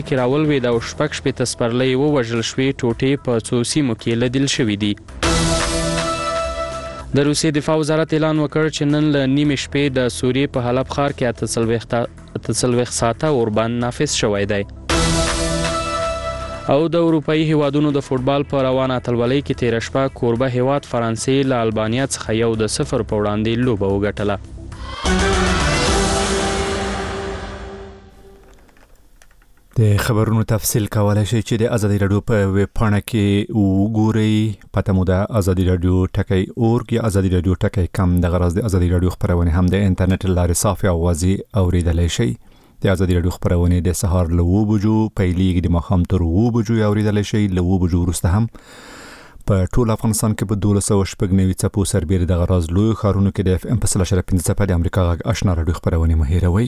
کې راولوېد او 6 سپرلۍ ووژل شوې. ټوټې په څو سیمو کې لیدل شوي دي. د روسیې دفاع وزارت اعلان وکړ چې نن له نیمې شپې د سوریې په حلب ښار کې 48 ساعته اوربند نافذ شوی دی. او د اروپایي هیوادونو د فوټبال په روانه اتلولۍ کې تېره شپه کوربه هیواد فرانسې له البانیا څخه 1-0 په وړاندې لوبه وګټله. د خبرونو تفصیل کولای شئ چې د ازادي راډیو په ویب پاڼه کې وګورئ. پته مو ده ازادي راډیو .org یا ازادي راډیو .com. دغه راز د ازادي راډیو خبرونه هم د انټرنیټ له لارې صافي او واضح اوریدلای شئ. د ازادي راډیو خبرونه د سهار له 9 بجو پیلېږي، د ماښام تر 9 بجو اوریدلای شئ. له 9 بجو وروسته هم په ټول افغانستان کې په 1290 څپو سربېره دغه راز لوی ښارونو کې د FM په 105 څپه د امریکا غږ آشنا راډیو خبرونه مه هېروئ.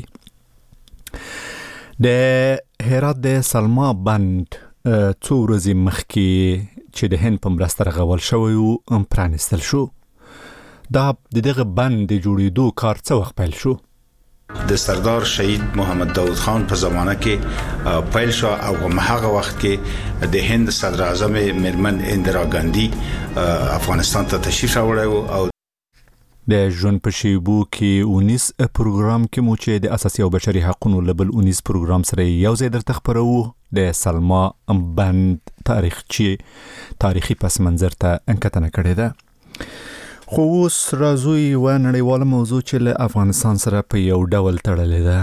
د هرات د سلما بند څو ورځې مخکې چې د هند په مرسته رغول شوی و پرانیستل شو. دا دغه بند د جوړېدو کار څه وخت پیل شو؟ د سردار شهید محمد داود خان په زمانه کې پیل شو او هغه وخت کې د هند صدر اعظم میرمن اندرا ګاندی افغانستان ته تشریف راوړی او د ژوند په شیبو کې 19 پروګرام کې مو چې د اساسي او بشري حقوقو لبل 19 پروګرام سره یو ځای درته خبرو د سلما بند تاریخي پس منظر ته انکتنه کړې ده. خو اوس راځو یو نړیواله موضوع چې له افغانستان سره په یو ډول تړلې ده.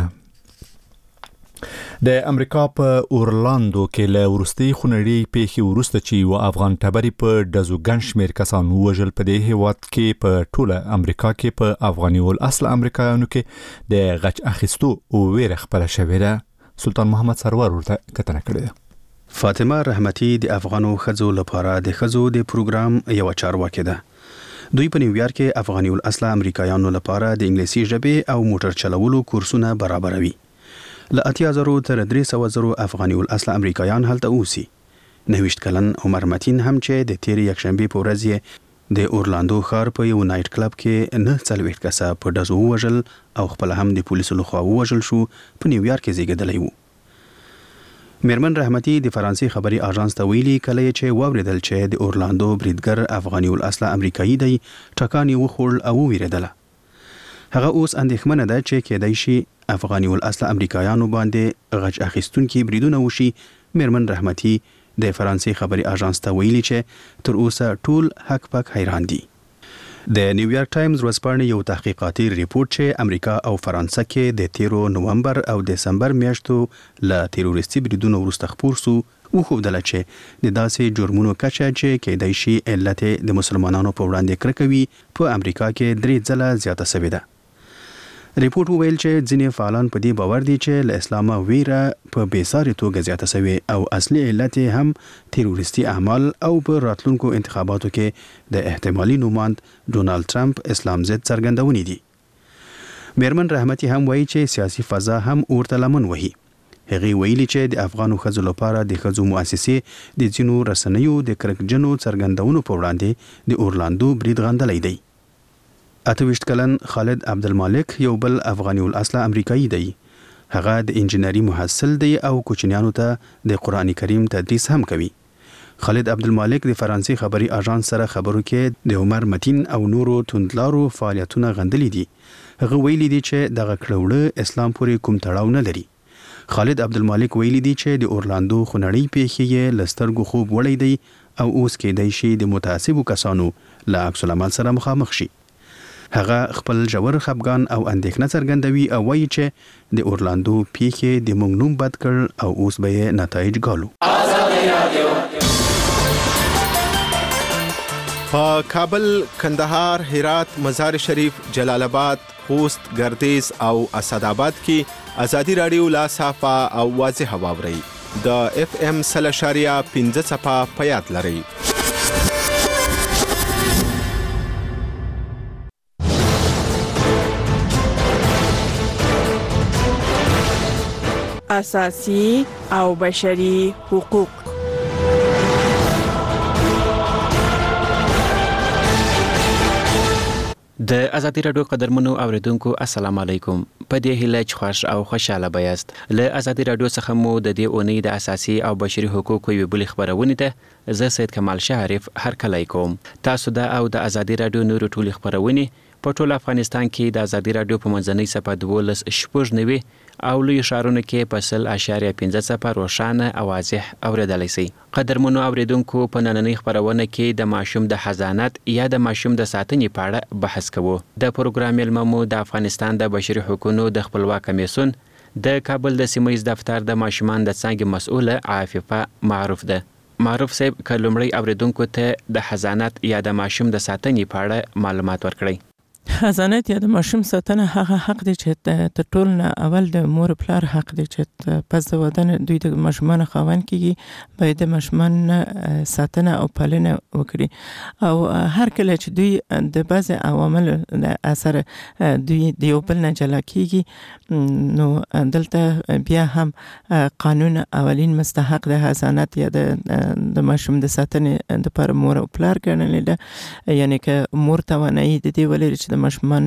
د امریکا په اورلاندو کې له وروستي خونړۍ پیښې وروسته چې یو افغان ټبري په ډزو ګڼ شمېر کسان ووژل، په دې هیواد کې په ټوله امریکا کې په افغاني اصل امریکایانو کې د غچ اخیستو ویره خپره شوې ده. سلطان محمد سرور ورته کتنه کړې ده. فاطمه رحمتي د افغانو ښځو لپاره د ښځو د پروګرام یو چارواکې ده. دوی په نیویارک کې افغاني اصل امریکایانو لپاره د انګلیسي ژبې او موټر چلولو کورسونه برابروي. له 80,000 تر 300,000 افغاني اصل امریکایان هلته اوسي. 29 کلن عمر متین هم چې د تیرې یکشنبه په ورځ د اورلاندو ښار په یو نایټ کلب کې 49 کسه په ډزو وژل او خپل هم د پولیسو لخوا وژل شو. په نیویارک کې زیږیدلی و. میرمن رحمتي د فرانسې خبري اژانس ته ویلي کله چې واوریدل چې د اورلاندو بریدګر افغاني اصل امریکایي دی ټکان یې وخوړ او ویریدله. هغه اوس اندېښمنه ده چې کېدای شي افغاني اصل امریکایانو باندې غچ اخیستونکي بریدونه وشي. میرمن رحمتي د فرانسې خبري اژانس ته ویلي چې تر اوسه ټول حق پک حیران دي. د نیویارک ټایمز ورځپاڼې یو تحقیقاتي ریپورت چې امریکا او فرانسه کې د 13 نومبر او دسمبر میاشتو له تروریستي بریدونو وروسته خپور سو وښودله چې د داسې جرمونو کچه چې کېدای شي علت د مسلمانانو په وړاندې کرکه وي په امریکا کې 3 ځله زیاته شوې ده. ریپورت وویل چې ځینې فعالان په دې باور دي چې له اسلامه ویره په بیساري توګه زیاته شوې او اصلي علت هم تروریستي اعمال او په راتلونکو انتخاباتو کې د احتمالي نوماند ډونالد ټرمپ اسلام ضد څرګندونې دي. میرمن رحمتي هم وایي چې سیاسي فضا هم ورته لمن وهي. هغې ویلي چې د افغانو ښځو لپاره د ښځو مؤسسې د ځینو رسنیو د کرکجنو څرګندونو په وړاندې د اورلاندو برید غندلی دی. 28 کلن خالد عبدالمالک یو بل افغاني الاصل امریکایي دی. هغه د انجینری محصل دی او کوچنیانو ته د قرآن کریم تدریس هم کوي. خالد عبدالمالک د فرانسې خبري اژانس سره خبرو کې د عمر متین او نورو توندلارو فعالیتونه غندلي دي. هغه ویلي دي چې دغه کړهوړه اسلام پورې کوم تړاو نه لري. خالد عبدالمالک ویلي دی چې د اورلاندو خونړۍ پیښې یې له سترګو خوب وړی دی او اوس کېدای شي د متعصبو کسانو له عکس العمل سره مخامخ شي. هغه خپل ژور خفګان او اندېښنه څرګندوي او وایي چې د اورلاندو پیښې د موږ نوم بد کړ او اوس به یې نتایج ګالو. په کابل، کندهار، هرات، مزار شریف، جلال آباد، خوست، گردیز او اسداباد کې ازادي راډیو لا صافه او واضح واوري. د FM 0.5 صفه پیات لري. اساسي او بشري حقوق. د ازادي رادیو قدرمنو اوریدونکو السلام علیکم. په دې هیله چې خوښ او خوشاله بیاست. له ازادي رادیو څخه مو د دې اونۍ د اساسي او بشري حقوقو یو بل خبرونه ده. زه سید کمال شریف هرکلی کوم. تاسو د او د ازادي رادیو نور ټولې خبرونه په ټول افغانستان کې د ازادي رادیو په منځنۍ صفحه 12.90 او لوی ښارونو کې په 0.15 روښانه او واضح اوریدلای شئ. قدرمنو اوریدونکو په نننۍ خبرونه کې د ماشوم د حضانت یا د ماشوم د ساتنې په اړه بحث کوو. د پروګرام ملممو د افغانستان د بشري حقوقو د خپلواک کمیسیون د کابل د سیمایي دفتر د ماشومان د څنګه مسؤله عافیفه معروف ده. معروف صاحب کلمړی اوریدونکو ته د حضانت یا د ماشوم د ساتنې په اړه معلومات ورکړئ. حضانت یا د ماشوم ساتنه هغه حق دی چې تر ټولو نه اول د مور پلار حق دی چې پس د واده دوی د ماشومان خاوند کیږي باید د ماشومان ساتنه او پالنه وکړي او هر کله چې دوی د بعض عوامل اثر دوی د یو بل نه جلا کیږي نو دلته بیا هم قانون اولین مستحق د حضانت یا د ماشوم د ساتنې د پر مور او پلار ګڼل دي. یعنی که مور توانایي د دې ولري چې د ماشومان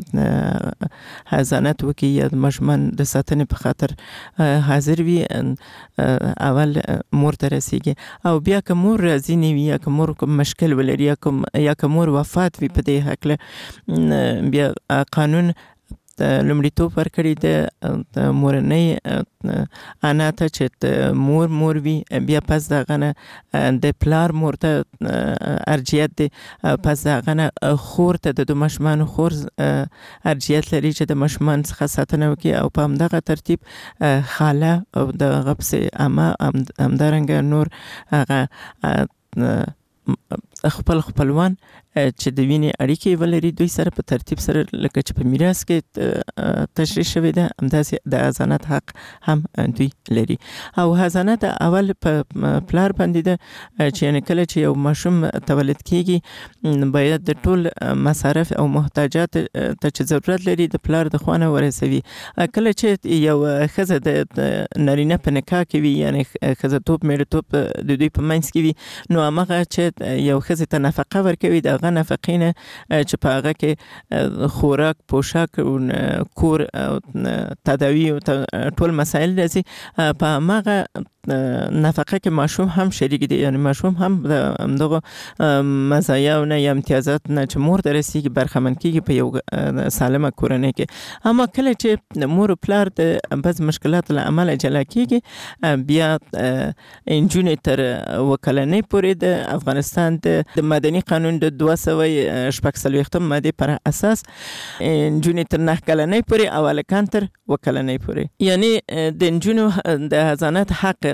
حضانت وکړي یا د ماشومان د ساتنې په خاطر حاضر وي اول مور ته رسیږي او بیا که مور راضي نه وي یا که مور کوم مشکل ولري یا که مور وفات وي په دې هکله بیا قانون لومړیتوب ورکړي د مورنۍ انا ته چې مور وي بیا پس دغه نه د پلار مور ته ارجیت دی پس دغه نه خور ته د ماشومان خور ارجیت لري چې د ماشومان څخه ساتنه وکړي او په همدغه ترتیب خاله او د غبس اما همدارنګه نور هغه خپلوان چې د وینې اړیکې ولري دوی سره په ترتیب سره لکه چې په میراث کې تشریح شوی ده همداسې د حضانت حق هم دوی لري او حضانت اول په پلار باندې ده چې یعنی کله چې یو ماشوم تولد کیږي باید د ټول مصارف او محتاجات ته چې ضرورت لري د پلار د خوانه ورسوي. کله چې یو ښځه د نارینه په نکاح کې وي یعنی ښځه توپ میړه توپ د دوی په منځ کې وي نو هغه چې یو ښځې ته نفقه ورکوي د هغه نفقې نه چې په هغه کې خوراک پوشاک کور تداوی او ټول مسائل راځي په هغه نفقه کې ماشوم هم شریک دی یعنی ماشوم هم دغه مزایا او نه امتیازات نه چې مور درسیږي برخمن کیږي په یو سالمه کورنۍ کې. اما کله چې مور او پلار د بعض مشکلات له امله جلا کیږي بیا انجونې تر وکلنۍ پورې د افغانستان د مدني قانون د 246 ماده پر اساس انجونې تر 9 کلنۍ پورې او الکان تر وکلنۍ پورې یعنی د انجونو د حضانت حق